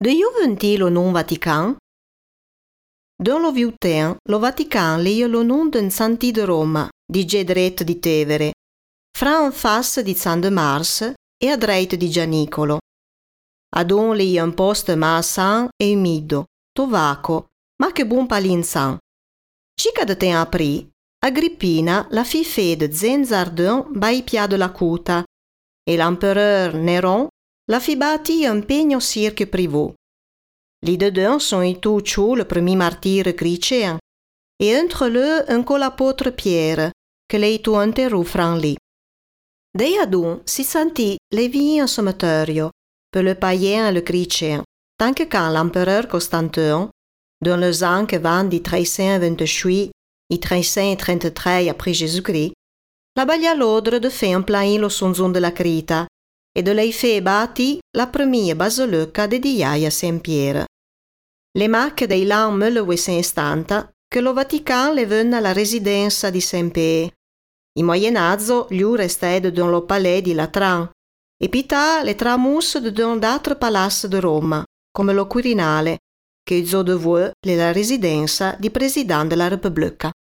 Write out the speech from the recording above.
De io lo nom Vatican? Dans lo viu temps, lo Vatican leia lo nom d'un santì de Roma, di Gedret di Tevere, fra en face di San de Mars e a dreit di Gianicolo. Adon leia un posto ma san e umido, tovaco, ma che buon palinsan. Cica de ten apri, Agrippina la fi fe de Zenzardun bai pia de la cuta, e l'empereur Néron la fi bâti un pegno cirque privou. Li dedans sont itu ciù le premier martyr chrétien, et entre eux un l'apôtre Pierre, que l'eitu enterrou fran li. Dei adun si senti levi un sommettorio, per le païen et le chrétien, tant que quand l'empereur Constantin, dans les ans que van di 328 et 333 après Jésus-Christ, la baglia l'ordre de faire un plain lo sonzon de la Crita e de lei fe bati la première basilica dedicata a Saint-Pierre. Le macche dei l'an 1870 che lo Vatican le venne alla residenza di Saint-Pierre. In Moyenazzo gli restai dans lo palais di Latran e pità le tramus dans d'altre palazzo de Roma, come lo Quirinale, che zo de voi la residenza di Presidente della Repubblica.